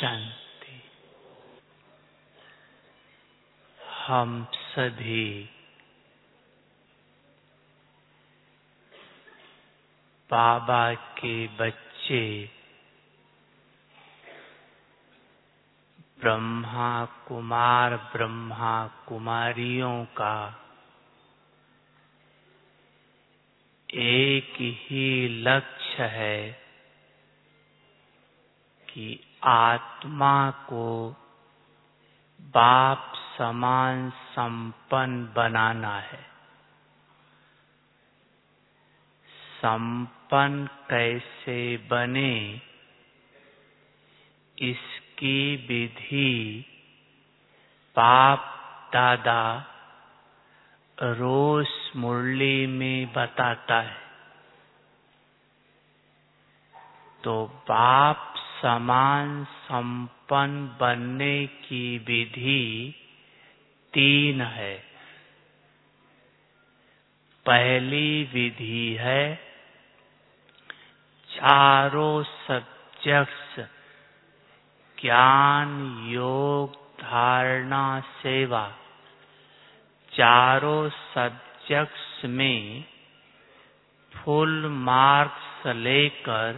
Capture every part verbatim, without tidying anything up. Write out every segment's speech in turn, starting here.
शांति। हम सभी बाबा के बच्चे ब्रह्मा कुमार ब्रह्मा कुमारियों का एक ही लक्ष्य है कि आत्मा को बाप समान संपन्न बनाना है। संपन्न कैसे बने, इसकी विधि बाप दादा रोज मुरली में बताता है। तो बाप समान संपन्न बनने की विधि तीन है। पहली विधि है चारों सब्जेक्ट्स ज्ञान योग धारणा सेवा, चारों सब्जेक्ट्स में फुल मार्क्स लेकर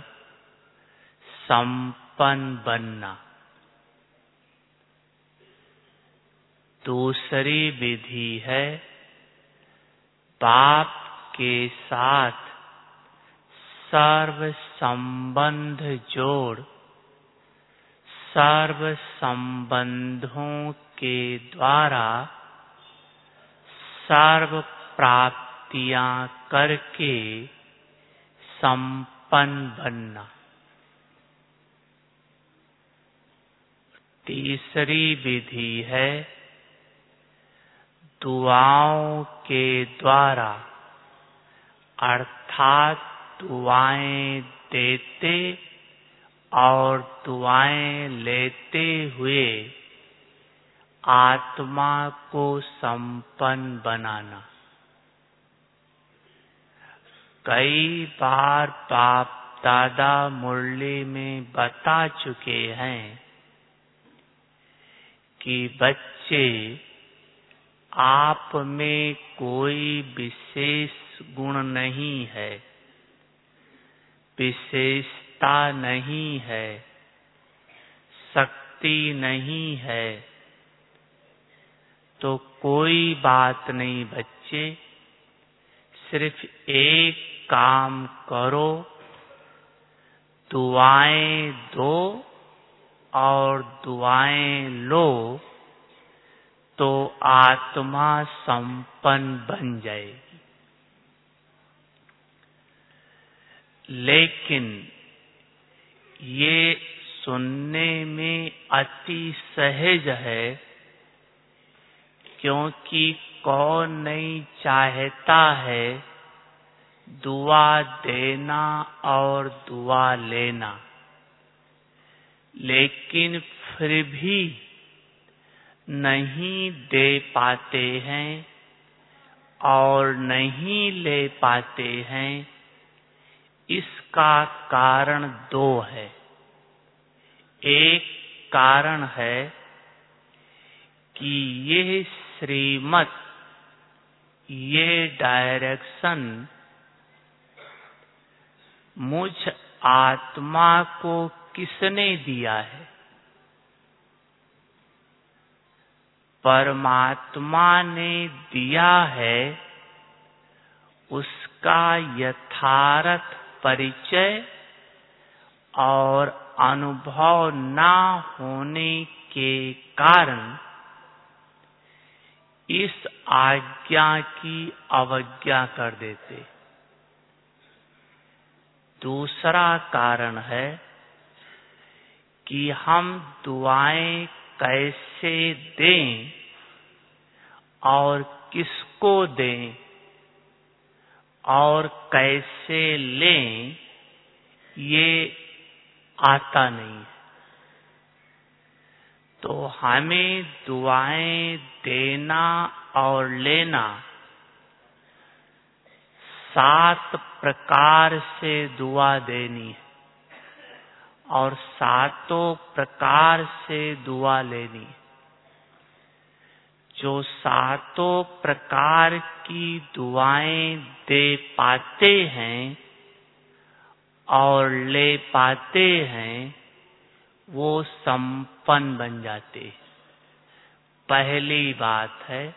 संपन्न बनना। दूसरी विधि है बाप के साथ सर्व संबंध जोड़, सर्व संबंधों के द्वारा सर्व प्राप्तियां करके संपन्न बनना। तीसरी विधि है दुआओं के द्वारा, अर्थात दुआएं देते और दुआएं लेते हुए आत्मा को संपन्न बनाना। कई बार बाप दादा मुरली में बता चुके हैं कि बच्चे आप में कोई विशेष गुण नहीं है, विशेषता नहीं है, शक्ति नहीं है। तो कोई बात नहीं बच्चे, सिर्फ एक काम करो, दुआएं दो और दुआएं लो तो आत्मा संपन्न बन जाएगी। लेकिन ये सुनने में अति सहज है, क्योंकि कौन नहीं चाहता है दुआ देना और दुआ लेना। लेकिन फिर भी नहीं दे पाते हैं और नहीं ले पाते हैं। इसका कारण दो है। एक कारण है कि ये श्रीमत, ये डायरेक्शन मुझ आत्मा को किसने दिया है? परमात्मा ने दिया है। उसका यथार्थ परिचय और अनुभव ना होने के कारण इस आज्ञा की अवज्ञा कर देते। दूसरा कारण है कि हम दुआएं कैसे दें और किसको दें और कैसे लें, ये आता नहीं है। तो हमें दुआएं देना और लेना सात प्रकार से दुआ देनी है। और सातों प्रकार से दुआ लेनी। जो सातों प्रकार की दुआएं दे पाते हैं और ले पाते हैं, वो संपन्न बन जाते हैं। पहली बात है,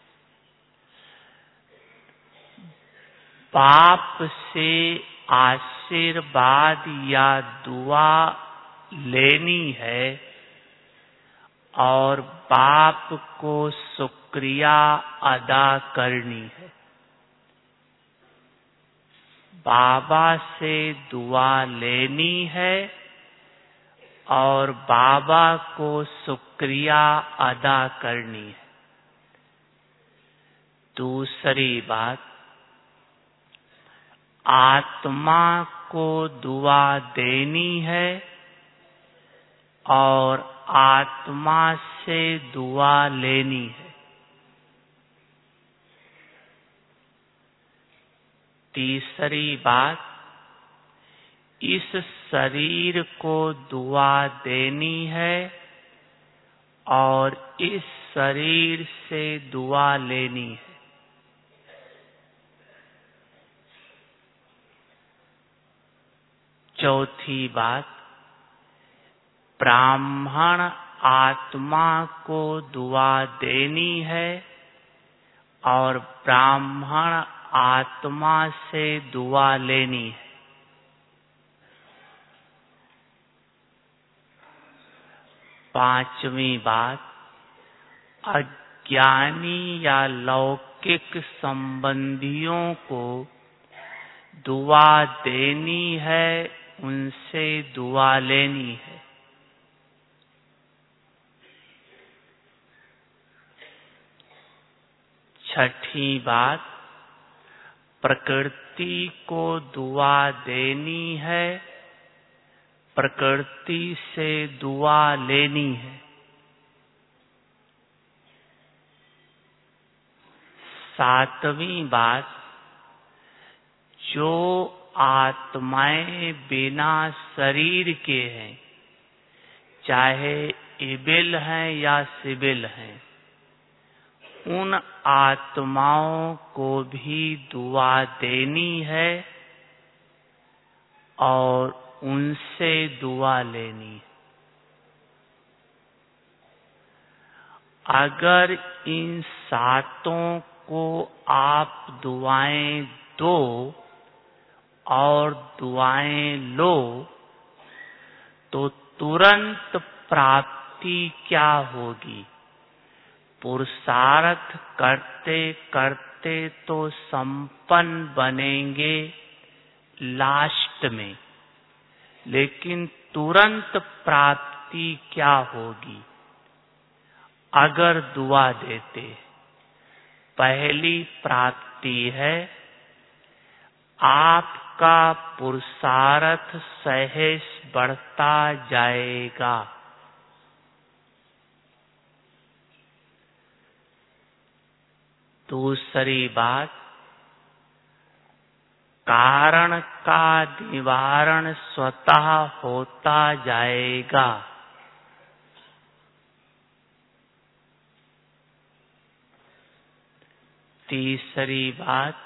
बाप से आशीर्वाद या दुआ लेनी है और बाप को शुक्रिया अदा करनी है। बाबा से दुआ लेनी है और बाबा को शुक्रिया अदा करनी है। दूसरी बात, आत्मा को दुआ देनी है और आत्मा से दुआ लेनी है। तीसरी बात, इस शरीर को दुआ देनी है और इस शरीर से दुआ लेनी है। चौथी बात, ब्राह्मण आत्मा को दुआ देनी है और ब्राह्मण आत्मा से दुआ लेनी है। पांचवी बात, अज्ञानी या लौकिक संबंधियों को दुआ देनी है, उनसे दुआ लेनी है। छठी बात, प्रकृति को दुआ देनी है, प्रकृति से दुआ लेनी है। सातवीं बात, जो आत्माएं बिना शरीर के हैं, चाहे इबिल हैं या सिबिल हैं, उन आत्माओं को भी दुआ देनी है और उनसे दुआ लेनी है। अगर इन सातों को आप दुआएं दो और दुआएं लो, तो तुरंत प्राप्ति क्या होगी? पुरुषार्थ करते करते तो संपन्न बनेंगे लास्ट में, लेकिन तुरंत प्राप्ति क्या होगी अगर दुआ देते? पहली प्राप्ति है, आपका पुरुषार्थ सहज बढ़ता जाएगा। दूसरी बात, कारण का निवारण स्वतः होता जाएगा। तीसरी बात,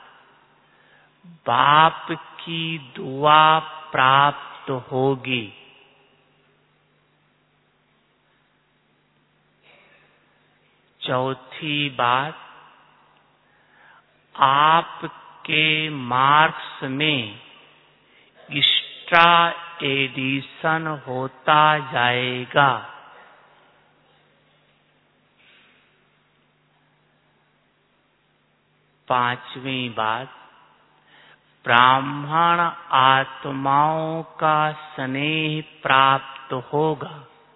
बाप की दुआ प्राप्त होगी। चौथी बात, आपके मार्क्स में एक्स्ट्रा एडिशन होता जाएगा। पांचवी बात, ब्राह्मण आत्माओं का स्नेह प्राप्त होगा।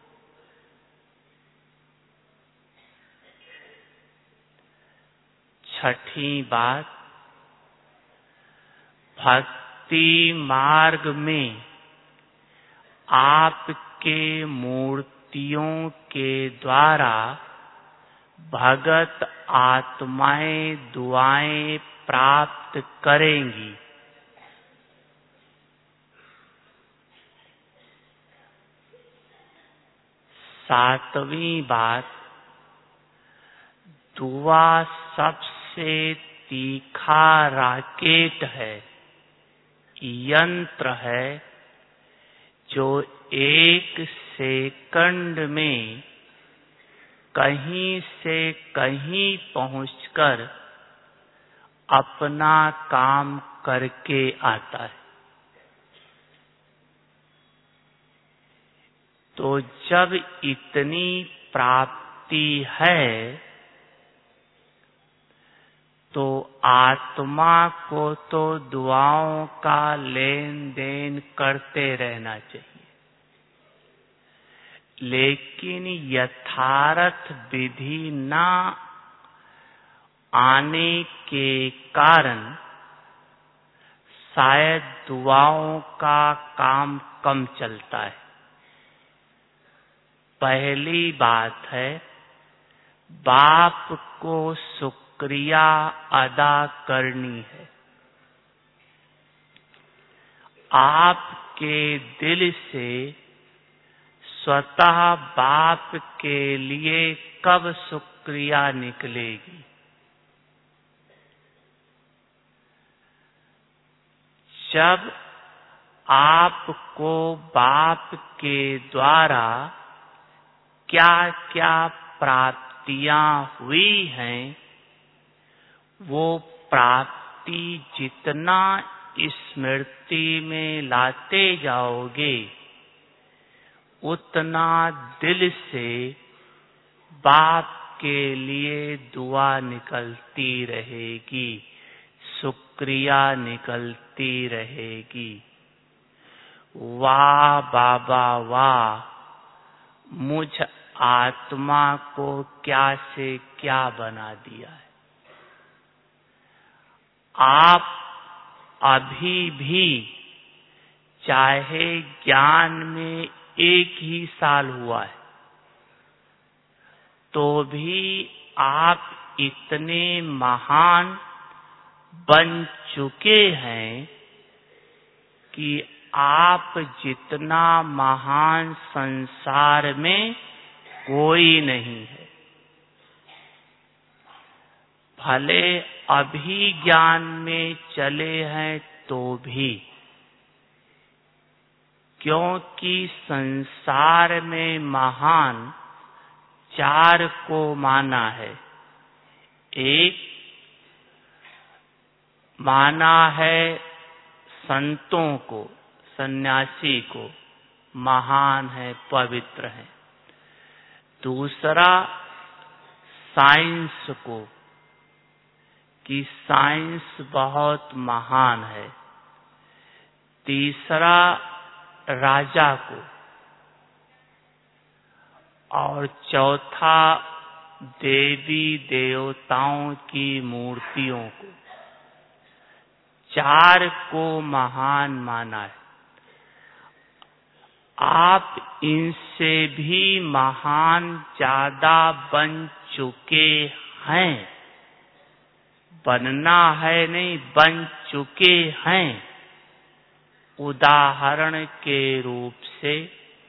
छठी बात, भक्ति मार्ग में आपके मूर्तियों के द्वारा भगत आत्माएं दुआएं प्राप्त करेंगी। सातवीं बात, दुआ सबसे तीखा राकेट है, यंत्र है, जो एक सेकंड में कहीं से कहीं पहुंचकर अपना काम करके आता है। तो जब इतनी प्राप्ति है तो आत्मा को तो दुआओं का लेन देन करते रहना चाहिए, लेकिन यथार्थ विधि न आने के कारण शायद दुआओं का काम कम चलता है। पहली बात है, बाप को शुक्रिया अदा करनी है। आपके दिल से स्वतः बाप के लिए कब शुक्रिया निकलेगी? जब आपको बाप के द्वारा क्या क्या प्राप्तियां हुई हैं, वो प्राप्ति जितना स्मृति में लाते जाओगे, उतना दिल से बाप के लिए दुआ निकलती रहेगी, शुक्रिया निकलती रहेगी। वाह बाबा वाह, मुझ आत्मा को क्या से क्या बना दिया है। आप अभी भी चाहे ज्ञान में एक ही साल हुआ है, तो भी आप इतने महान बन चुके हैं कि आप जितना महान संसार में कोई नहीं है। भले अभी ज्ञान में चले हैं तो भी, क्योंकि संसार में महान चार को माना है। एक माना है संतों को, सन्यासी को, महान है, पवित्र है। दूसरा साइंस को, कि साइंस बहुत महान है। तीसरा राजा को, और चौथा देवी देवताओं की मूर्तियों को। चार को महान माना है। आप इनसे भी महान ज्यादा बन चुके हैं। बनना है नहीं, बन चुके हैं। उदाहरण के रूप से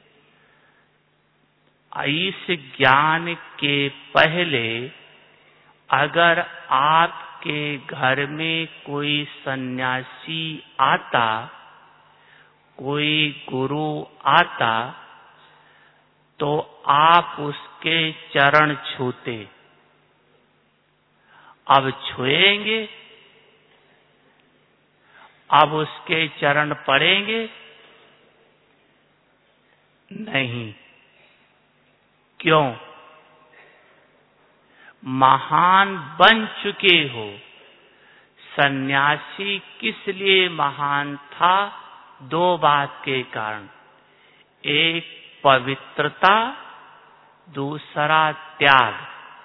इस ज्ञान के पहले अगर आपके घर में कोई सन्यासी आता, कोई गुरु आता, तो आप उसके चरण छूते। अब छुएंगे? अब उसके चरण पड़ेंगे? नहीं। क्यों? महान बन चुके हो। सन्यासी किस लिए महान था? दो बात के कारण। एक पवित्रता, दूसरा त्याग।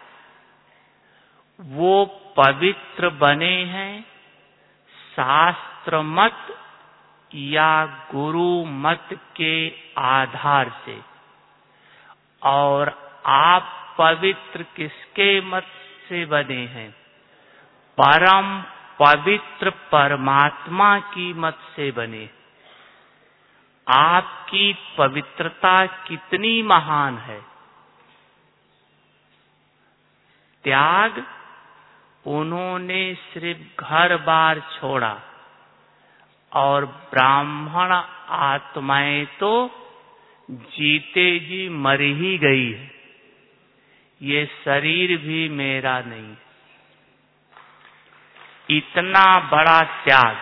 वो पवित्र बने हैं शास्त्र मत या गुरु मत के आधार से, और आप पवित्र किसके मत से बने हैं? परम पवित्र परमात्मा की मत से बने। आपकी पवित्रता कितनी महान है, त्याग, उन्होंने सिर्फ घर बार छोड़ा, और ब्राह्मण आत्माएं तो जीते जी मर ही गई है। ये शरीर भी मेरा नहीं। इतना बड़ा त्याग,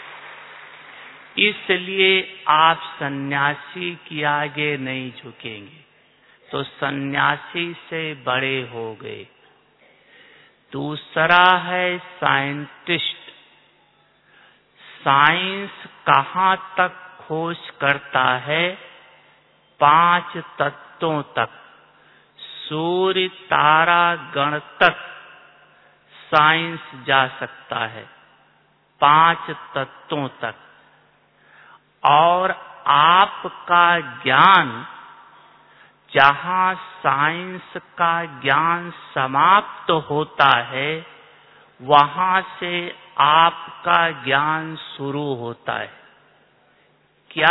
इसलिए आप सन्यासी के आगे नहीं झुकेंगे, तो सन्यासी से बड़े हो गए। दूसरा है साइंटिस्ट। साइंस कहाँ तक खोज करता है? पांच तत्वों तक, सूर्य तारा गण तक साइंस जा सकता है, पांच तत्वों तक। और आपका ज्ञान, जहां साइंस का ज्ञान समाप्त होता है, वहां से आपका ज्ञान शुरू होता है। क्या?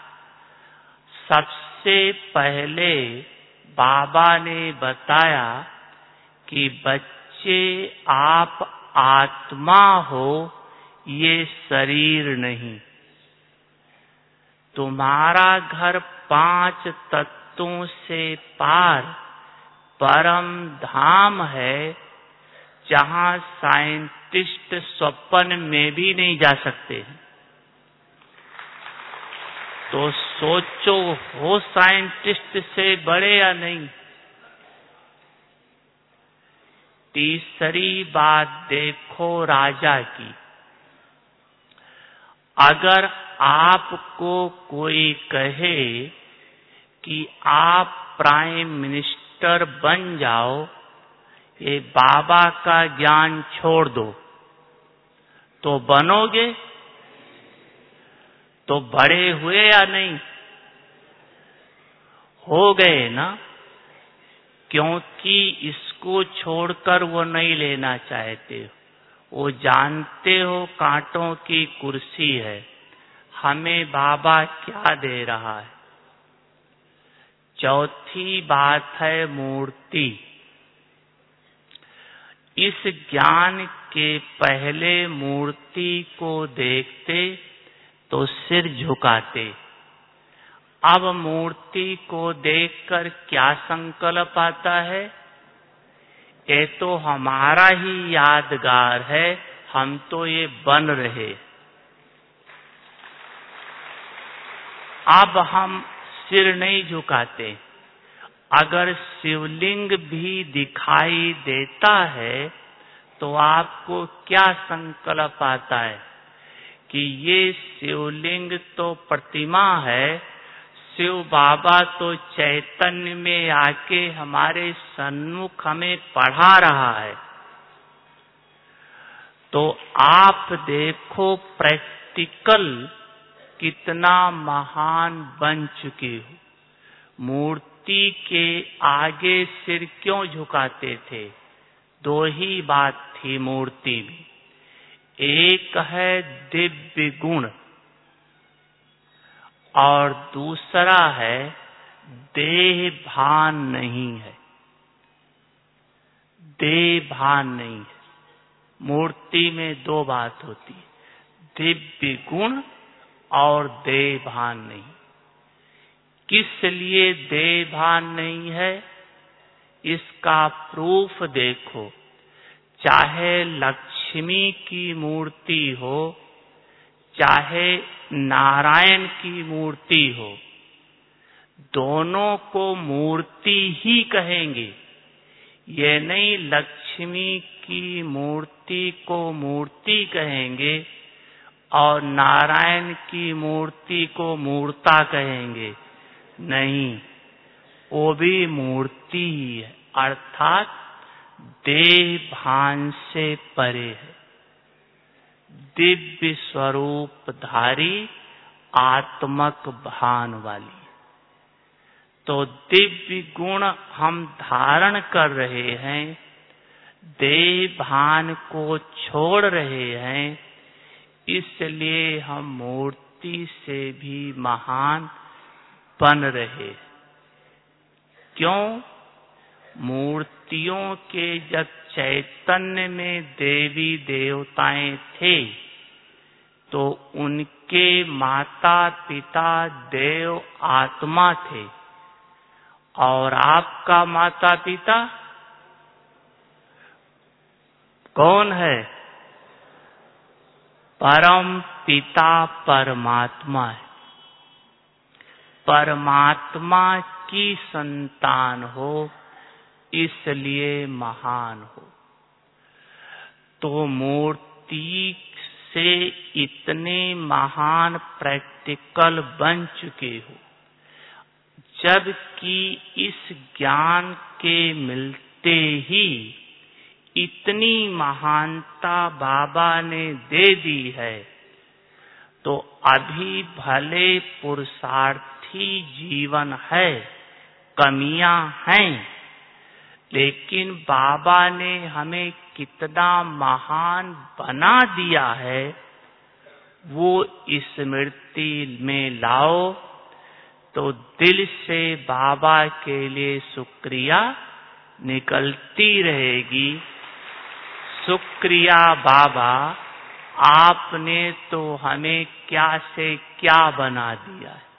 सबसे पहले बाबा ने बताया कि बच्चे आप आत्मा हो, ये शरीर नहीं। तुम्हारा घर पांच तत्वों से पार परम धाम है, जहां साइंटिस्ट स्वप्न में भी नहीं जा सकते। तो सोचो, हो साइंटिस्ट से बड़े या नहीं। तीसरी बात देखो राजा की। अगर आपको कोई कहे कि आप प्राइम मिनिस्टर बन जाओ, ये बाबा का ज्ञान छोड़ दो, तो बनोगे? तो बड़े हुए या नहीं? हो गए ना, क्योंकि इसको छोड़कर वो नहीं लेना चाहते। वो जानते हो कांटों की कुर्सी है, हमें बाबा क्या दे रहा है। चौथी बात है मूर्ति। इस ज्ञान के पहले मूर्ति को देखते तो सिर झुकाते। अब मूर्ति को देखकर क्या संकल्प आता है? ये तो हमारा ही यादगार है, हम तो ये बन रहे। अब हम सिर नहीं झुकाते। अगर शिवलिंग भी दिखाई देता है, तो आपको क्या संकल्प आता है कि ये शिवलिंग तो प्रतिमा है, शिव बाबा तो चैतन्य में आके हमारे सन्मुख हमें पढ़ा रहा है। तो आप देखो प्रैक्टिकल कितना महान बन चुके हो। मूर्ति के आगे सिर क्यों झुकाते थे? दो ही बात थी मूर्ति में। एक है दिव्य गुण, और दूसरा है देह भान नहीं है। देह भान नहीं है। मूर्ति में दो बात होती है, दिव्य गुण और देह भान नहीं। किस लिए देह भान नहीं है? इसका प्रूफ देखो। चाहे लक्ष्मी की मूर्ति हो, चाहे नारायण की मूर्ति हो, दोनों को मूर्ति ही कहेंगे। ये नहीं लक्ष्मी की मूर्ति को मूर्ति कहेंगे और नारायण की मूर्ति को मूर्ता कहेंगे। नहीं, वो भी मूर्ति ही है, अर्थात देह भान से परे है। दिव्य स्वरूप धारी, आत्मक भान वाली। तो दिव्य गुण हम धारण कर रहे हैं, देह भान को छोड़ रहे हैं, इसलिए हम मूर्ति से भी महान बन रहे। क्यों? मूर्तियों के जब चैतन्य में देवी देवताएं थे तो उनके माता पिता देव आत्मा थे, और आपका माता पिता कौन है? परम पिता परमात्मा है। परमात्मा की संतान हो इसलिए महान हो। तो मूर्ति से इतने महान प्रैक्टिकल बन चुके हो, जबकि इस ज्ञान के मिलते ही इतनी महानता बाबा ने दे दी है, तो अभी भले पुरुषार्थी जीवन है, कमियां हैं, लेकिन बाबा ने हमें कितना महान बना दिया है, वो स्मृति में लाओ तो दिल से बाबा के लिए शुक्रिया निकलती रहेगी। शुक्रिया बाबा, आपने तो हमें क्या से क्या बना दिया है।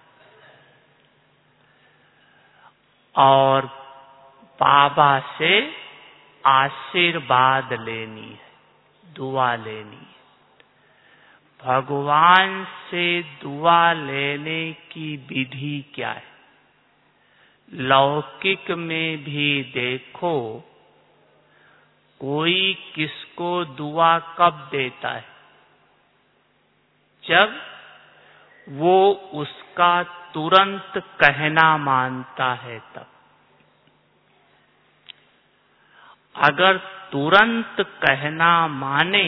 और बाबा से आशीर्वाद लेनी है, दुआ लेनी है। भगवान से दुआ लेने की विधि क्या है? लौकिक में भी देखो, कोई किसको दुआ कब देता है? जब वो उसका तुरंत कहना मानता है तब। अगर तुरंत कहना माने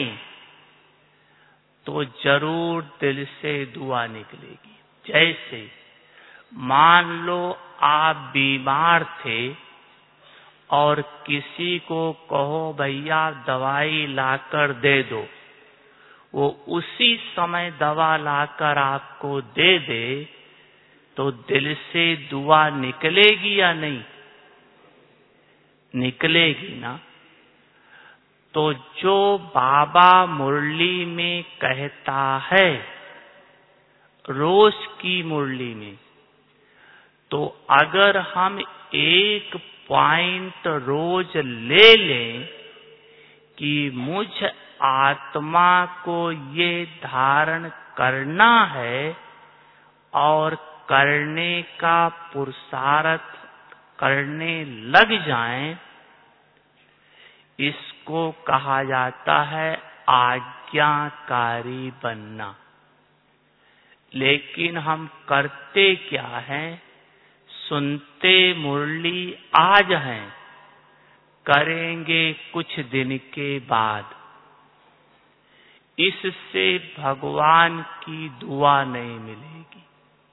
तो जरूर दिल से दुआ निकलेगी। जैसे मान लो आप बीमार थे और किसी को कहो भैया दवाई लाकर दे दो, वो उसी समय दवा लाकर आपको दे दे, तो दिल से दुआ निकलेगी या नहीं? निकलेगी ना। तो जो बाबा मुरली में कहता है, रोज की मुरली में, तो अगर हम एक पॉइंट रोज ले लें कि मुझ आत्मा को ये धारण करना है और करने का पुरुषार्थ करने लग जाएं, इसको कहा जाता है आज्ञाकारी बनना। लेकिन हम करते क्या हैं? सुनते मुरली आज हैं, करेंगे कुछ दिन के बाद। इससे भगवान की दुआ नहीं मिलेगी।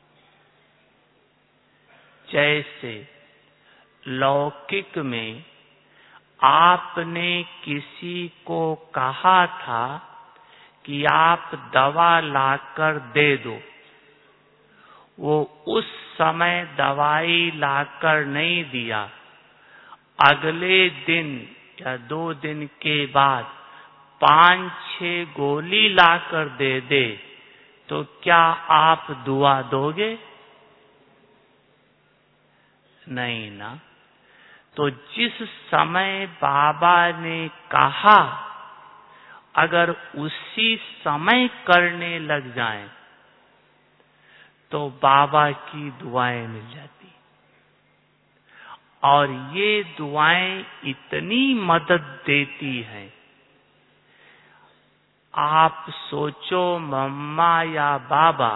जैसे लौकिक में आपने किसी को कहा था कि आप दवा लाकर दे दो, वो उस समय दवाई लाकर नहीं दिया, अगले दिन या दो दिन के बाद पांच छह गोली लाकर दे दे, तो क्या आप दुआ दोगे? नहीं ना। तो जिस समय बाबा ने कहा, अगर उसी समय करने लग जाएं, तो बाबा की दुआएं मिल जाती। और ये दुआएं इतनी मदद देती हैं। आप सोचो, मम्मा या बाबा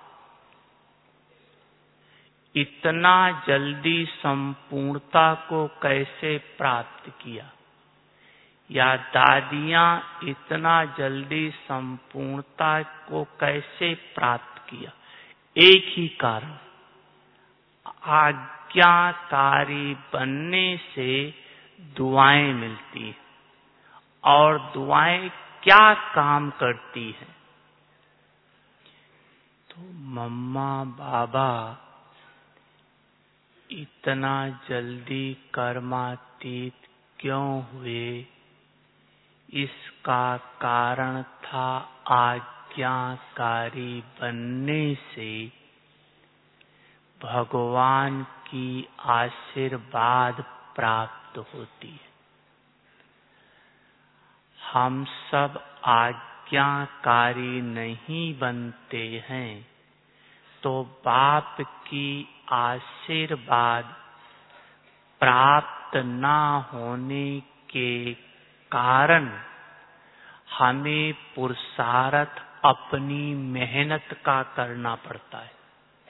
इतना जल्दी संपूर्णता को कैसे प्राप्त किया, या दादियां इतना जल्दी संपूर्णता को कैसे प्राप्त किया? एक ही कारण, आज्ञाकारी बनने से दुआएं मिलती हैं। और दुआएं क्या काम करती हैं? तो मम्मा बाबा इतना जल्दी कर्मातीत क्यों हुए? इसका कारण था आज्ञाकारी बनने से भगवान की आशीर्वाद प्राप्त होती है। हम सब आज्ञाकारी नहीं बनते हैं तो बाप की आशीर्वाद प्राप्त न होने के कारण हमें पुरुषार्थ अपनी मेहनत का करना पड़ता है।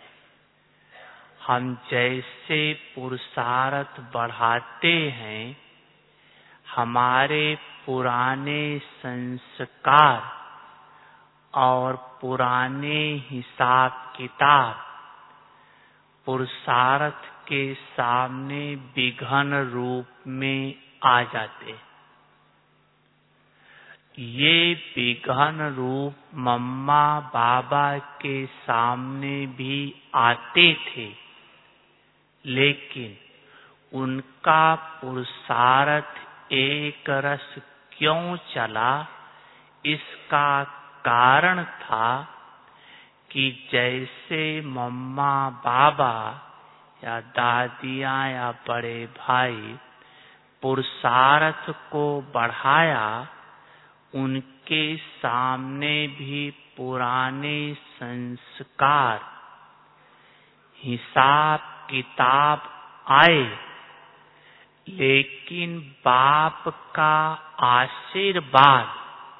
हम जैसे पुरुषार्थ बढ़ाते हैं, हमारे पुराने संस्कार और पुराने हिसाब किताब पुरुषार्थ के सामने विघ्न रूप में आ जाते हैं। ये विघ्न रूप मम्मा बाबा के सामने भी आते थे, लेकिन उनका पुरुषार्थ एक रस क्यों चला? इसका कारण था कि जैसे मम्मा बाबा या दादियाँ या बड़े भाई पुरुषार्थ को बढ़ाया, उनके सामने भी पुराने संस्कार हिसाब किताब आए, लेकिन बाप का आशीर्वाद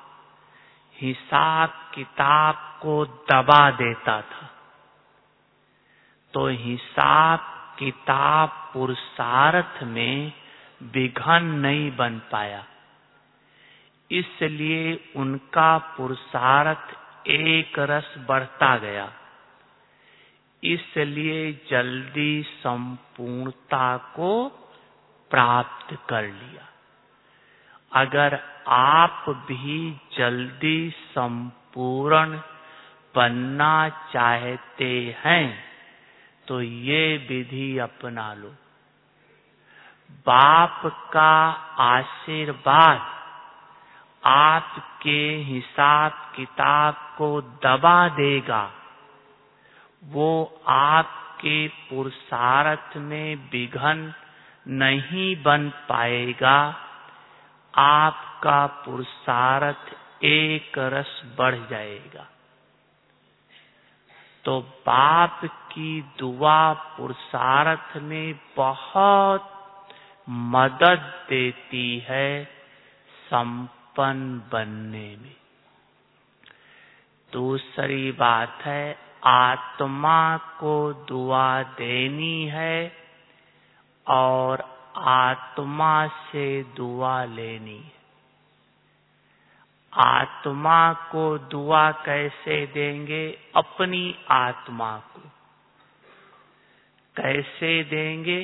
हिसाब किताब को दबा देता था। तो हिसाब किताब पुरुषार्थ में विघ्न नहीं बन पाया, इसलिए उनका पुरुषार्थ एक रस बढ़ता गया। इसलिए जल्दी संपूर्णता को प्राप्त कर लिया। अगर आप भी जल्दी संपूर्ण बनना चाहते हैं तो ये विधि अपना लो। बाप का आशीर्वाद आपके हिसाब किताब को दबा देगा। वो आपके पुरुषार्थ में विघ्न नहीं बन पाएगा। आपका पुरुषार्थ एक रस बढ़ जाएगा। तो बाप की दुआ पुरुषार्थ में बहुत मदद देती है संपन्न बनने में। दूसरी बात है, आत्मा को दुआ देनी है और आत्मा से दुआ लेनी है। आत्मा को दुआ कैसे देंगे? अपनी आत्मा को कैसे देंगे?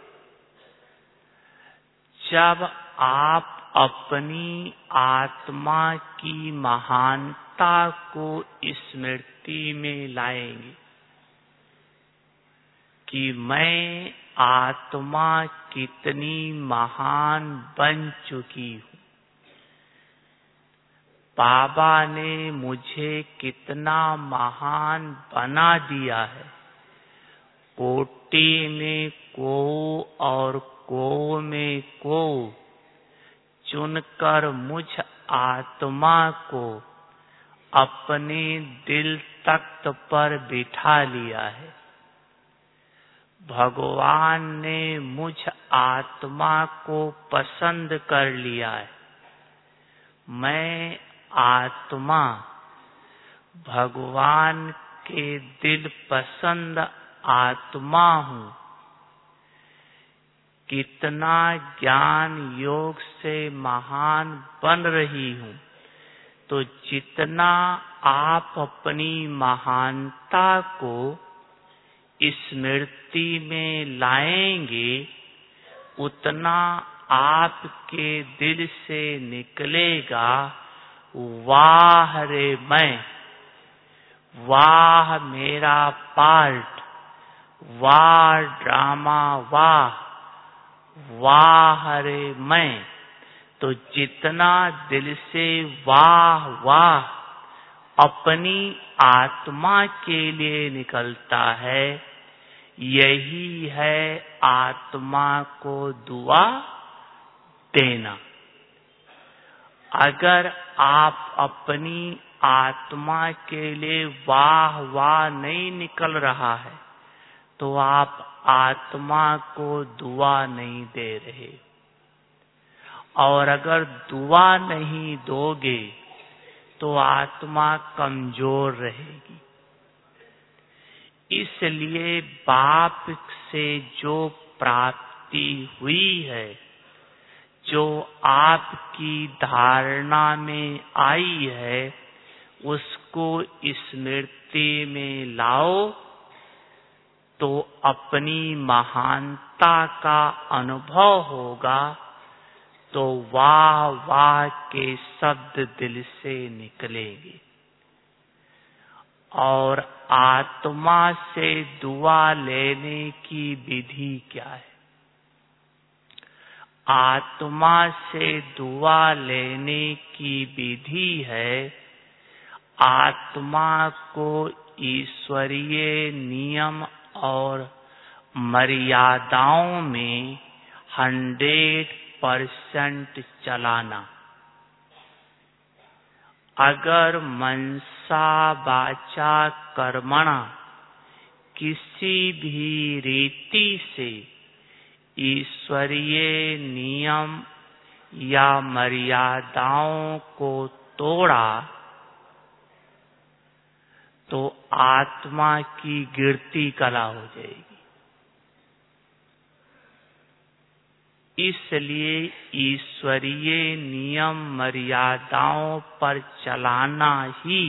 जब आप अपनी आत्मा की महानता को स्मृति में लाएंगे कि मैं आत्मा कितनी महान बन चुकी हूँ, बाबा ने मुझे कितना महान बना दिया है। कोटि में को और को में को चुनकर मुझ आत्मा को अपने दिल तख्त पर बिठा लिया है। भगवान ने मुझ आत्मा को पसंद कर लिया है। मैं आत्मा भगवान के दिल पसंद आत्मा हूँ। कितना ज्ञान योग से महान बन रही हूँ। तो जितना आप अपनी महानता को स्मृति में लाएंगे, उतना आपके दिल से निकलेगा, वाह रे मैं, वाह मेरा पार्ट, वाह ड्रामा वाह, वाह रे मैं। तो जितना दिल से वाह वाह अपनी आत्मा के लिए निकलता है, यही है आत्मा को दुआ देना। अगर आप अपनी आत्मा के लिए वाह वाह नहीं निकल रहा है, तो आप आत्मा को दुआ नहीं दे रहे। और अगर दुआ नहीं दोगे तो आत्मा कमजोर रहेगी। इसलिए बाप से जो प्राप्ति हुई है, जो आपकी धारणा में आई है, उसको स्मृति में लाओ तो अपनी महानता का अनुभव होगा। तो वाह वाह के शब्द दिल से निकलेंगे। और आत्मा से दुआ लेने की विधि क्या है? आत्मा से दुआ लेने की विधि है, आत्मा को ईश्वरीय नियम और मर्यादाओं में हंड्रेड परसेंट चलाना। अगर मनसा वाचा कर्मणा किसी भी रीति से ईश्वरीय नियम या मर्यादाओं को तोड़ा, तो आत्मा की गिरती कला हो जाएगी। इसलिए ईश्वरीय नियम मर्यादाओं पर चलाना ही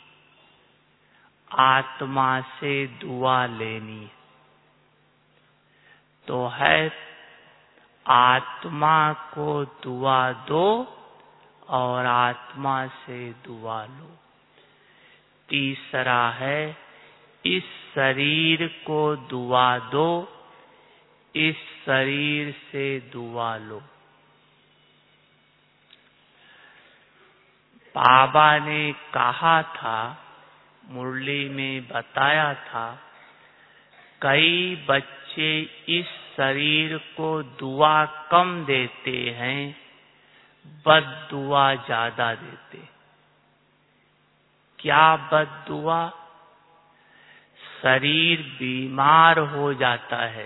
आत्मा से दुआ लेनी है। तो है आत्मा को दुआ दो और आत्मा से दुआ लो। तीसरा है इस शरीर को दुआ दो, इस शरीर से दुआ लो। बाबा ने कहा था, मुरली में बताया था, कई बच्चे इस शरीर को दुआ कम देते हैं, बद दुआ ज्यादा देते। क्या बद दुआ? शरीर बीमार हो जाता है,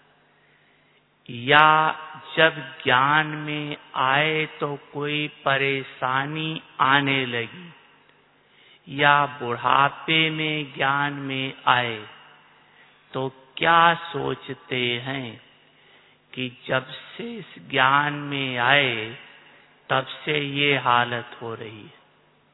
या जब ज्ञान में आए तो कोई परेशानी आने लगी, या बुढ़ापे में ज्ञान में आए, तो क्या सोचते हैं कि जब से इस ज्ञान में आए तब से ये हालत हो रही है।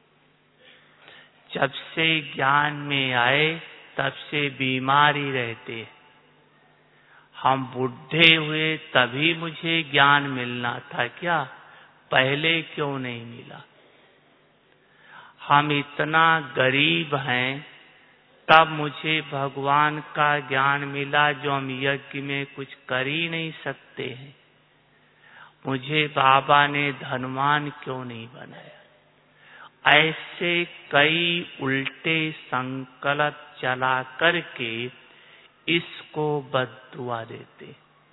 जब से ज्ञान में आए तब से बीमारी रहते हैं। हम बुढ़े हुए तभी मुझे ज्ञान मिलना था क्या? पहले क्यों नहीं मिला? हम इतना गरीब हैं तब मुझे भगवान का ज्ञान मिला, जो हम यज्ञ में कुछ कर ही नहीं सकते हैं। मुझे बाबा ने धनवान क्यों नहीं बनाया? ऐसे कई उल्टे संकल्प चला करके इसको बद्दुआ देते।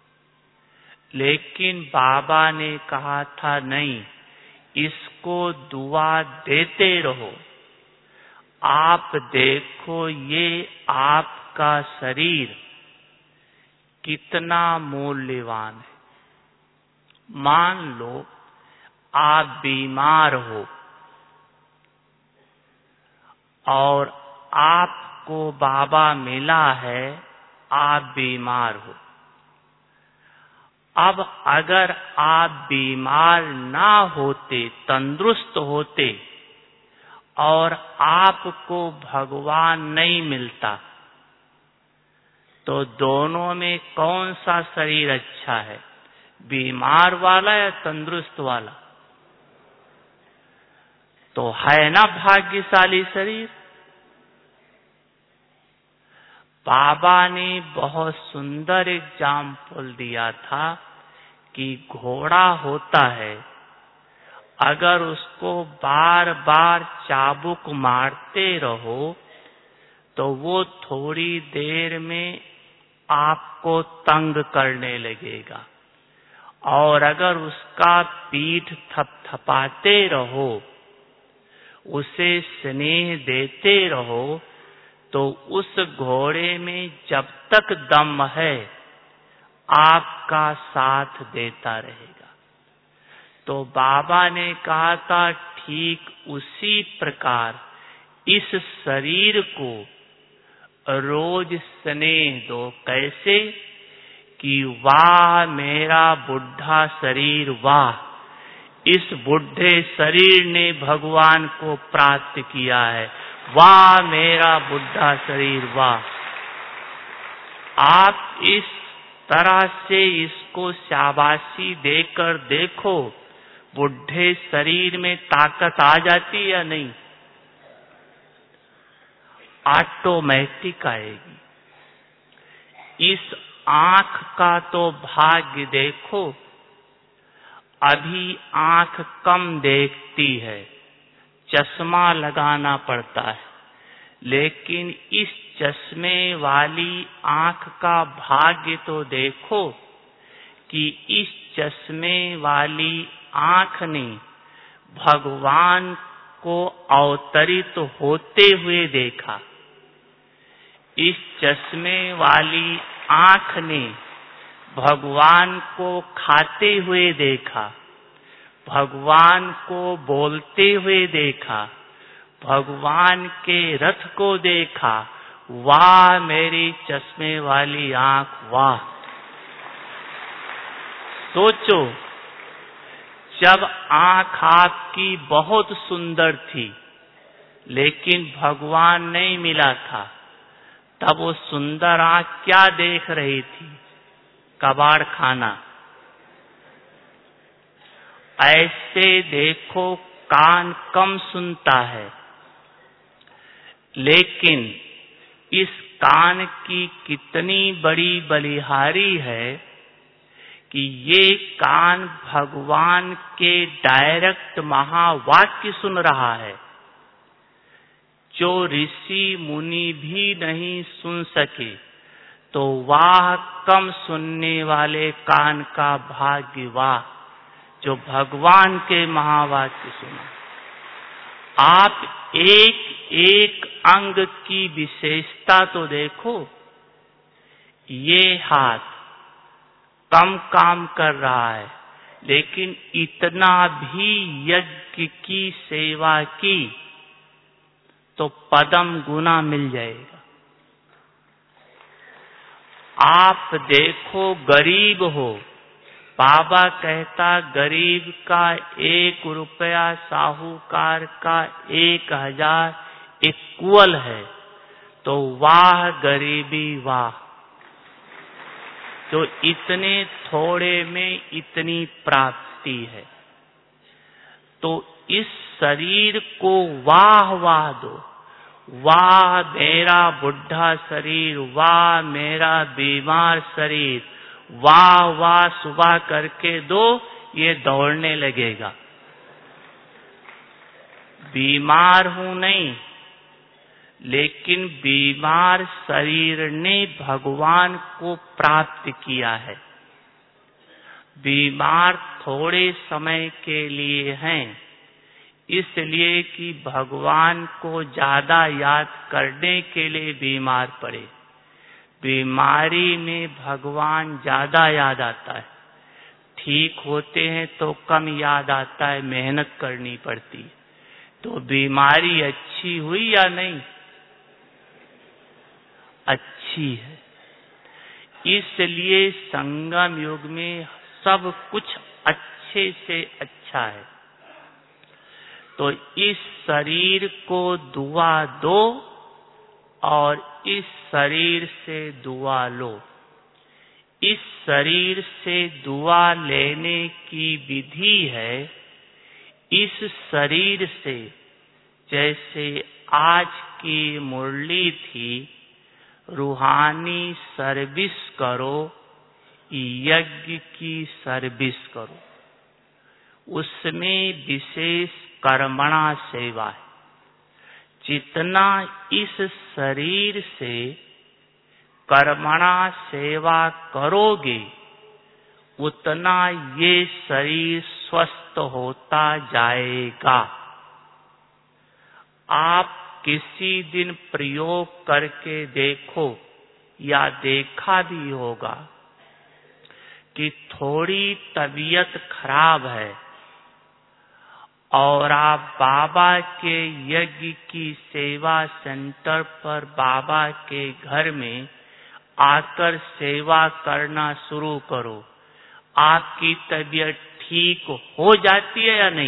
लेकिन बाबा ने कहा था नहीं, इसको दुआ देते रहो। आप देखो ये आपका शरीर कितना मूल्यवान है। मान लो आप बीमार हो और आपको बाबा मिला है, आप बीमार हो। अब अगर आप बीमार ना होते, तंदुरुस्त होते और आपको भगवान नहीं मिलता, तो दोनों में कौन सा शरीर अच्छा है? बीमार वाला या तंदुरुस्त वाला? तो है ना भाग्यशाली शरीर। बाबा ने बहुत सुंदर एग्जाम्पल दिया था कि घोड़ा होता है, अगर उसको बार बार चाबुक मारते रहो तो वो थोड़ी देर में आपको तंग करने लगेगा, और अगर उसका पीठ थपथपाते रहो, उसे स्नेह देते रहो, तो उस घोड़े में जब तक दम है आपका साथ देता रहेगा। तो बाबा ने कहा था ठीक उसी प्रकार इस शरीर को रोज स्नेह दो। कैसे? कि वाह मेरा बुढ़ा शरीर, वाह इस बुढ़े शरीर ने भगवान को प्राप्त किया है, वाह मेरा बुढ़ा शरीर, वाह। आप इस तरह से इसको शाबाशी देकर देखो, बुढ़े शरीर में ताकत आ जाती या नहीं? ऑटोमेटिक आएगी। इस आंख का तो भाग्य देखो, अभी आंख कम देखती है, चश्मा लगाना पड़ता है, लेकिन इस चश्मे वाली आंख का भाग्य तो देखो कि इस चश्मे वाली आंख ने भगवान को अवतरित होते हुए देखा। इस चश्मे वाली आंख ने भगवान को खाते हुए देखा, भगवान को बोलते हुए देखा, भगवान के रथ को देखा। वाह मेरी चश्मे वाली आंख, वाह। सोचो, जब आंख आपकी बहुत सुंदर थी लेकिन भगवान नहीं मिला था, तब वो सुंदर आंख क्या देख रही थी? कबाड़ खाना। ऐसे देखो, कान कम सुनता है, लेकिन इस कान की कितनी बड़ी बलिहारी है कि ये कान भगवान के डायरेक्ट महावाक्य सुन रहा है, जो ऋषि मुनि भी नहीं सुन सके। तो वाह कम सुनने वाले कान का भाग्य, वाह जो भगवान के महावाक्य सुना। आप एक एक अंग की विशेषता तो देखो। ये हाथ कम काम कर रहा है, लेकिन इतना भी यज्ञ की सेवा की तो पदम गुना मिल जाएगा। आप देखो, गरीब हो, बाबा कहता गरीब का एक रुपया साहूकार का एक हजार इक्वल है। तो वाह गरीबी, वाह तो इतने थोड़े में इतनी प्राप्ति है। तो इस शरीर को वाह वाह दो, वाह मेरा बुढ़ा शरीर, वाह मेरा बीमार शरीर, वाह वाह सुबह करके दो, ये दौड़ने लगेगा। बीमार हूं नहीं, लेकिन बीमार शरीर ने भगवान को प्राप्त किया है। बीमार थोड़े समय के लिए हैं, इसलिए कि भगवान को ज्यादा याद करने के लिए बीमार पड़े। बीमारी में भगवान ज्यादा याद आता है, ठीक होते हैं तो कम याद आता है, मेहनत करनी पड़ती है। तो बीमारी अच्छी हुई या नहीं? अच्छी है। इसलिए संगम युग में सब कुछ अच्छे से अच्छा है। तो इस शरीर को दुआ दो और इस शरीर से दुआ लो। इस शरीर से दुआ लेने की विधि है, इस शरीर से, जैसे आज की मुरली थी, रूहानी सर्विस करो, यज्ञ की सर्विस करो। उसमें विशेष कर्मणा सेवा है। जितना इस शरीर से कर्मणा सेवा करोगे, उतना ये शरीर स्वस्थ होता जाएगा। आप किसी दिन प्रयोग करके देखो, या देखा भी होगा कि थोड़ी तबीयत खराब है और आप बाबा के यज्ञ की सेवा सेंटर पर बाबा के घर में आकर सेवा करना शुरू करो, आपकी तबीयत ठीक हो जाती है या नहीं?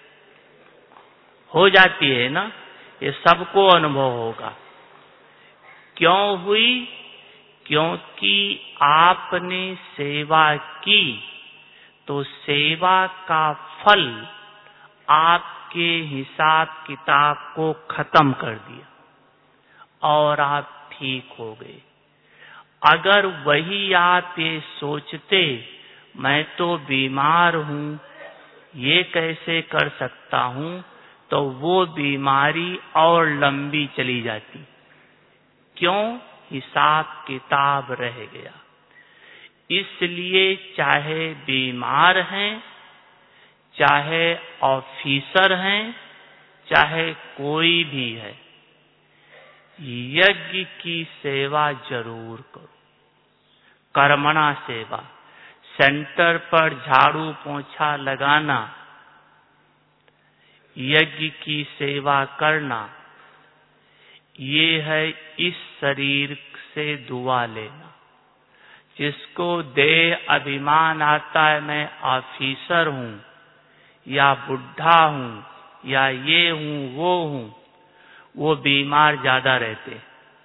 हो जाती है ना? ये सबको अनुभव होगा। क्यों हुई? क्योंकि आपने सेवा की, तो सेवा का फल आपके हिसाब किताब को खत्म कर दिया और आप ठीक हो गए। अगर वही आप ये सोचते, मैं तो बीमार हूं, ये कैसे कर सकता हूं, तो वो बीमारी और लंबी चली जाती। क्यों? हिसाब किताब रह गया। इसलिए चाहे बीमार हैं, चाहे ऑफिसर हैं, चाहे कोई भी है, यज्ञ की सेवा जरूर करो। कर्मणा सेवा, सेंटर पर झाड़ू पोंछा लगाना, यज्ञ की सेवा करना, ये है इस शरीर से दुआ लेना। जिसको देह अभिमान आता है, मैं ऑफिसर हूं, या बुढ़ा हूं, या ये हूं, वो हूं, वो बीमार ज्यादा रहते।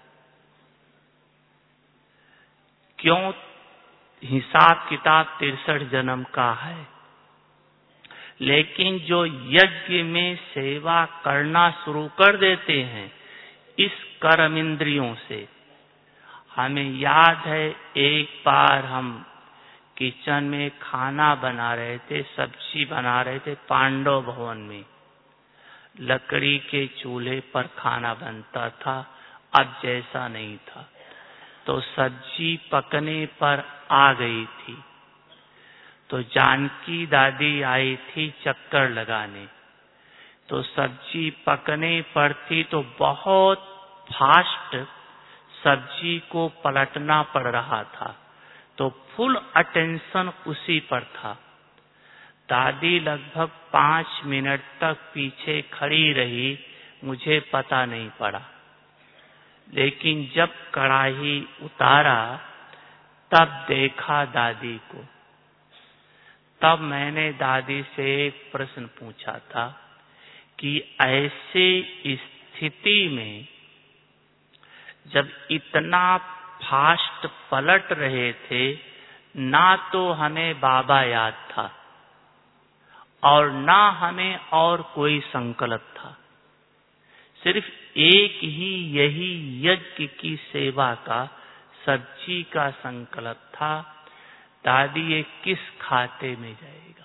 क्यों? हिसाब किताब तिरसठ जन्म का है। लेकिन जो यज्ञ में सेवा करना शुरू कर देते हैं इस कर्म इंद्रियों से, हमें याद है एक बार हम किचन में खाना बना रहे थे, सब्जी बना रहे थे पांडव भवन में। लकड़ी के चूल्हे पर खाना बनता था, अब जैसा नहीं था। तो सब्जी पकने पर आ गई थी, तो जानकी दादी आई थी चक्कर लगाने। तो सब्जी पकने पर थी, तो बहुत फास्ट सब्जी को पलटना पड़ रहा था, तो फुल अटेंशन उसी पर था। दादी लगभग पांच मिनट तक पीछे खड़ी रही, मुझे पता नहीं पड़ा। लेकिन जब कढ़ाई उतारा तब देखा दादी को। तब मैंने दादी से एक प्रश्न पूछा था कि ऐसे स्थिति में जब इतना फास्ट पलट रहे थे, ना तो हमें बाबा याद था और ना हमें और कोई संकल्प था, सिर्फ एक ही यही यज्ञ की सेवा का, सब्जी का संकल्प था। दादी ये किस खाते में जाएगा?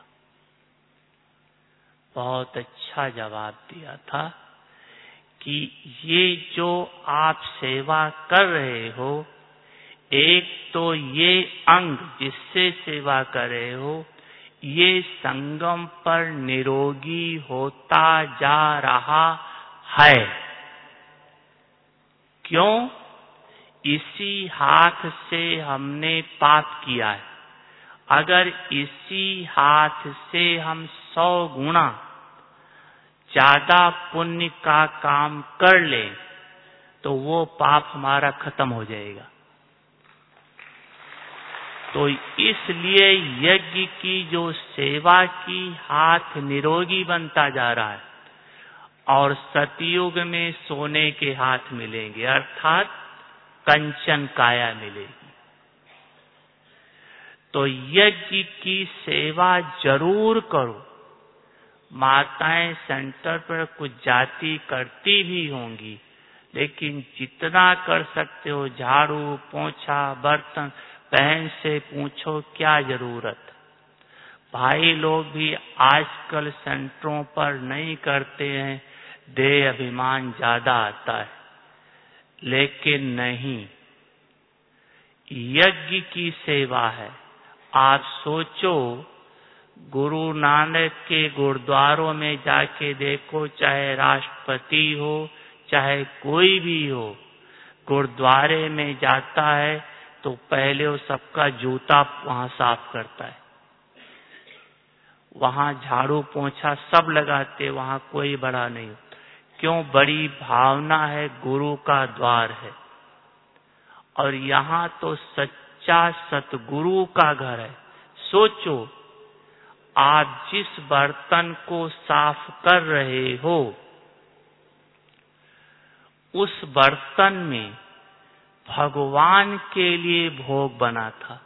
बहुत अच्छा जवाब दिया था कि ये जो आप सेवा कर रहे हो, एक तो ये अंग जिससे सेवा कर रहे हो, ये संगम पर निरोगी होता जा रहा है। क्यों? इसी हाथ से हमने पाप किया है। अगर इसी हाथ से हम सौ गुना ज्यादा पुण्य का काम कर ले, तो वो पाप हमारा खत्म हो जाएगा। तो इसलिए यज्ञ की जो सेवा की, हाथ निरोगी बनता जा रहा है और सतयुग में सोने के हाथ मिलेंगे, अर्थात कंचन काया मिलेगी। तो यज्ञ की सेवा जरूर करो। माताएं सेंटर पर कुछ जाति करती भी होंगी, लेकिन जितना कर सकते हो झाड़ू पोंछा बर्तन बहन से पूछो क्या जरूरत। भाई लोग भी आजकल सेंटरों पर नहीं करते हैं, देह अभिमान ज्यादा आता है, लेकिन नहीं, यज्ञ की सेवा है। आप सोचो, गुरु नानक के गुरुद्वारों में जाके देखो, चाहे राष्ट्रपति हो चाहे कोई भी हो, गुरुद्वारे में जाता है तो पहले वो सबका जूता वहां साफ करता है, वहां झाड़ू पोंछा सब लगाते, वहां कोई बड़ा नहीं। क्यों? बड़ी भावना है, गुरु का द्वार है। और यहाँ तो सच्चा सतगुरु का घर है। सोचो, आप जिस बर्तन को साफ कर रहे हो, उस बर्तन में भगवान के लिए भोग बना था।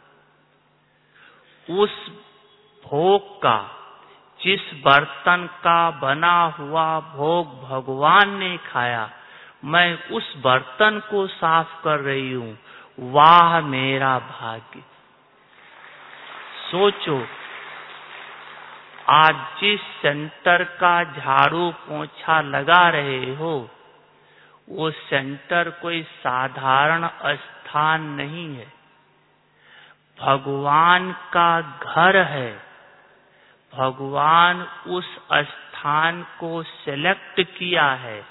उस भोग का, जिस बर्तन का बना हुआ भोग भगवान ने खाया, मैं उस बर्तन को साफ कर रही हूं। वाह मेरा भाग्य। सोचो, आप जिस सेंटर का झाड़ू पोंछा लगा रहे हो, वो सेंटर कोई साधारण स्थान नहीं है, भगवान का घर है। भगवान उस स्थान को सेलेक्ट किया है।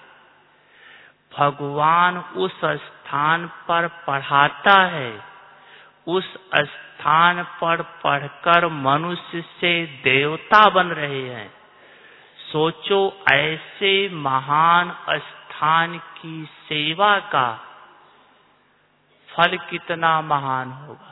भगवान उस स्थान पर पढ़ाता है। उस स्थान पर पढ़कर मनुष्य से देवता बन रहे हैं। सोचो, ऐसे महान स्थान की सेवा का फल कितना महान होगा।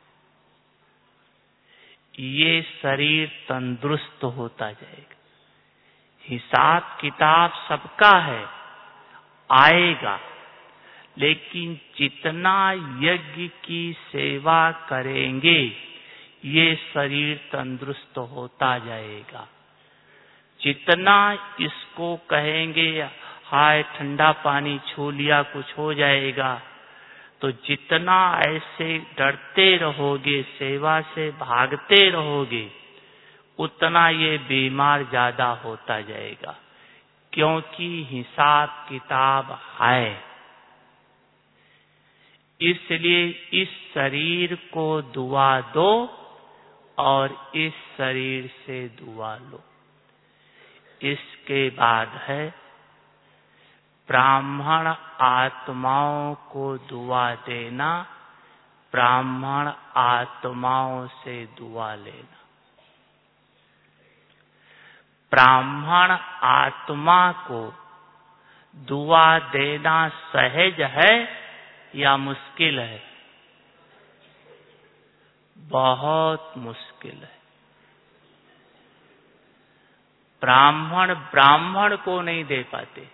ये शरीर तंदुरुस्त होता जाएगा। हिसाब किताब सबका है, आएगा, लेकिन जितना यज्ञ की सेवा करेंगे, ये शरीर तंदुरुस्त होता जाएगा। जितना इसको कहेंगे हाय ठंडा पानी छू लिया कुछ हो जाएगा, तो जितना ऐसे डरते रहोगे, सेवा से भागते रहोगे, उतना ये बीमार ज्यादा होता जाएगा। क्योंकि हिसाब किताब है। इसलिए इस शरीर को दुआ दो और इस शरीर से दुआ लो। इसके बाद है ब्राह्मण आत्माओं को दुआ देना, ब्राह्मण आत्माओं से दुआ लेना। ब्राह्मण आत्मा को दुआ देना सहज है या मुश्किल है? बहुत मुश्किल है। ब्राह्मण ब्राह्मण को नहीं दे पाते।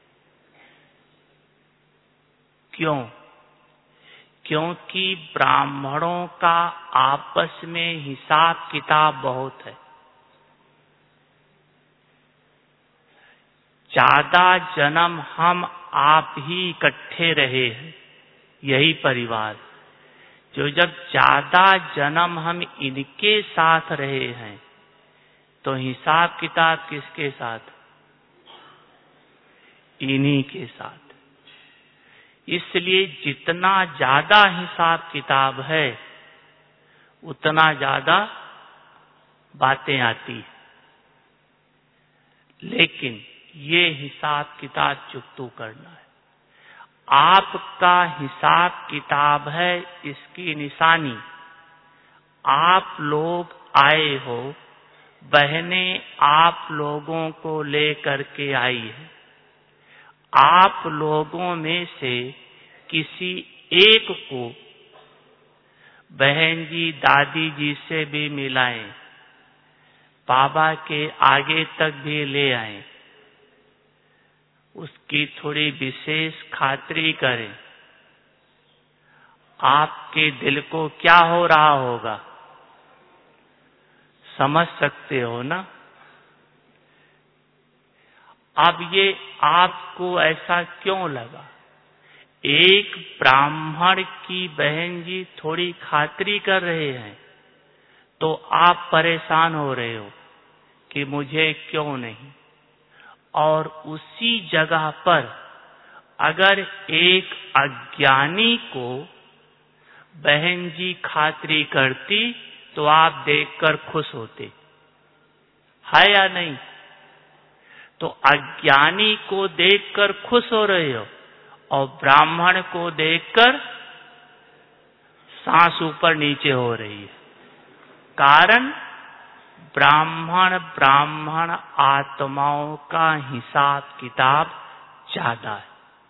क्यों? क्योंकि ब्राह्मणों का आपस में हिसाब किताब बहुत है। ज्यादा जन्म हम आप ही इकट्ठे रहे हैं, यही परिवार। जो जब ज्यादा जन्म हम इनके साथ रहे हैं, तो हिसाब किताब किसके साथ? इन्हीं के साथ। इसलिए जितना ज्यादा हिसाब किताब है, उतना ज्यादा बातें आती हैं। लेकिन ये हिसाब किताब चुकतू करना है। आपका हिसाब किताब है, इसकी निशानी आप लोग आए हो, बहनें आप लोगों को लेकर के आई है। आप लोगों में से किसी एक को बहन जी दादी जी से भी मिलाएं, बाबा के आगे तक भी ले आएं, उसकी थोड़ी विशेष खातिरी करें। आपके दिल को क्या हो रहा होगा, समझ सकते हो ना? अब ये आपको ऐसा क्यों लगा? एक ब्राह्मण की बहन जी थोड़ी खातिरी कर रहे हैं तो आप परेशान हो रहे हो कि मुझे क्यों नहीं। और उसी जगह पर अगर एक अज्ञानी को बहन जी खातिरी करती तो आप देखकर खुश होते, है या नहीं? तो अज्ञानी को देखकर खुश हो रहे हो और ब्राह्मण को देखकर सांस ऊपर नीचे हो रही है। कारण ब्राह्मण ब्राह्मण आत्माओं का हिसाब किताब ज्यादा है,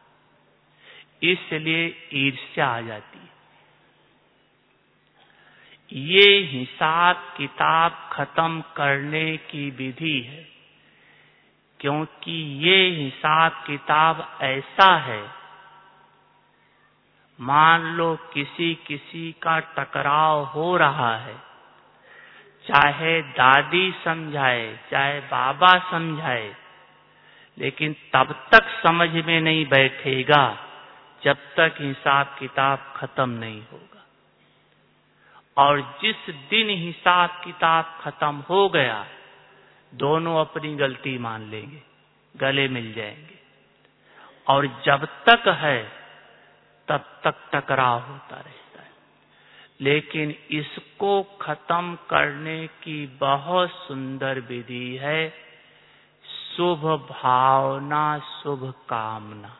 इसलिए ईर्ष्या आ जाती है। ये हिसाब किताब खत्म करने की विधि है, क्योंकि ये हिसाब किताब ऐसा है, मान लो किसी किसी का टकराव हो रहा है, चाहे दादी समझाए चाहे बाबा समझाए, लेकिन तब तक समझ में नहीं बैठेगा जब तक हिसाब किताब खत्म नहीं होगा। और जिस दिन हिसाब किताब खत्म हो गया, दोनों अपनी गलती मान लेंगे, गले मिल जाएंगे। और जब तक है तब तक टकराव होता रहता है। लेकिन इसको खत्म करने की बहुत सुंदर विधि है, शुभ भावना शुभ कामना।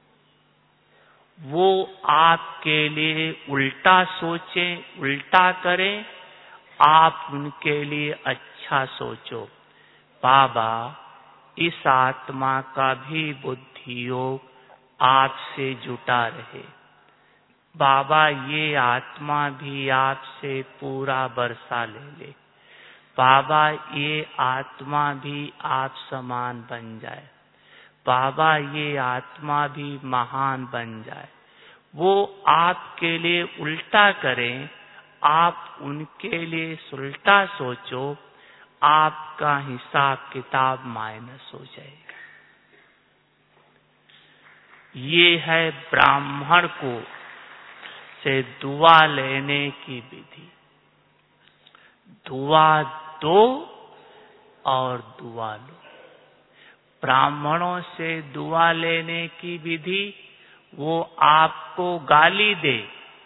वो आपके लिए उल्टा सोचें, उल्टा करें, आप उनके लिए अच्छा सोचो। बाबा, इस आत्मा का भी बुद्धि योग आपसे जुटा रहे। बाबा, ये आत्मा भी आपसे पूरा बरसा ले ले। बाबा, ये आत्मा भी आप समान बन जाए। बाबा, ये आत्मा भी महान बन जाए। वो आपके लिए उल्टा करें, आप उनके लिए उल्टा सोचो, आपका हिसाब किताब माइनस हो जाएगा। ये है ब्राह्मण को से दुआ लेने की विधि। दुआ दो और दुआ लो। ब्राह्मणों से दुआ लेने की विधि, वो आपको गाली दे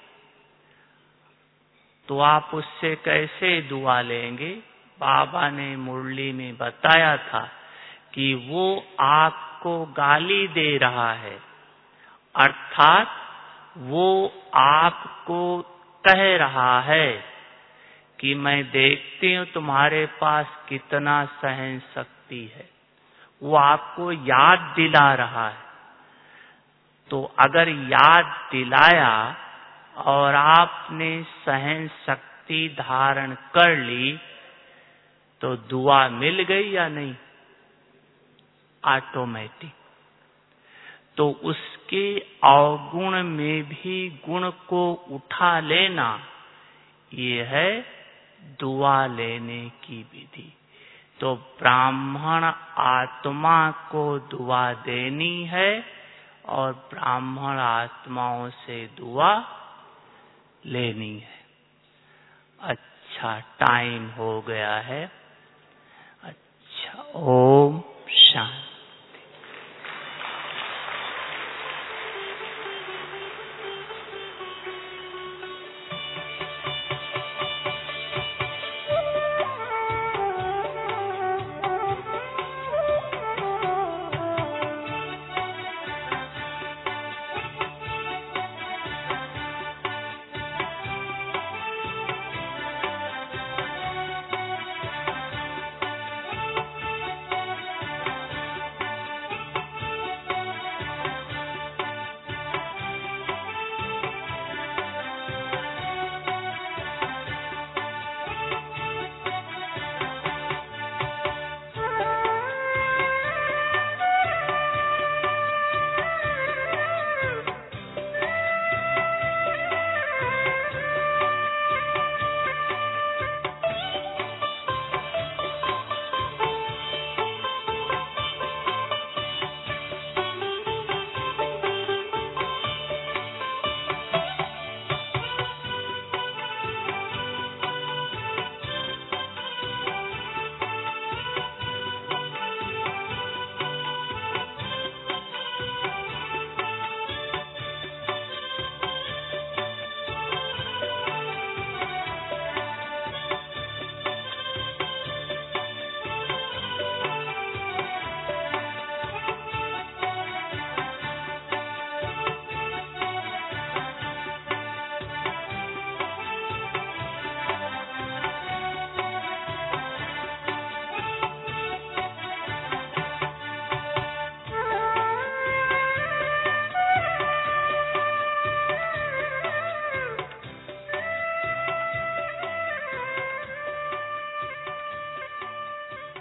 तो आप उससे कैसे दुआ लेंगे? बाबा ने मुरली में बताया था कि वो आपको गाली दे रहा है, अर्थात वो आपको कह रहा है कि मैं देखती हूं तुम्हारे पास कितना सहन शक्ति है। वो आपको याद दिला रहा है। तो अगर याद दिलाया और आपने सहन शक्ति धारण कर ली तो दुआ मिल गई या नहीं? ऑटोमेटिक। तो उसके अवगुण में भी गुण को उठा लेना, ये है दुआ लेने की विधि। तो ब्राह्मण आत्मा को दुआ देनी है और ब्राह्मण आत्माओं से दुआ लेनी है। अच्छा, टाइम हो गया है। अच्छा, ओम शांति।